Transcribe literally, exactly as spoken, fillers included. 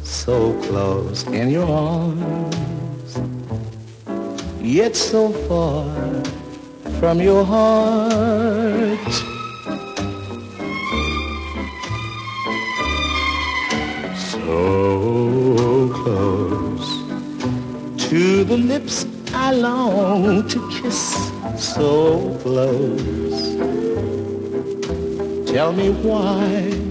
so close in your arms, yet so far from your heart. So close to the lips I long to kiss, so close. Tell me why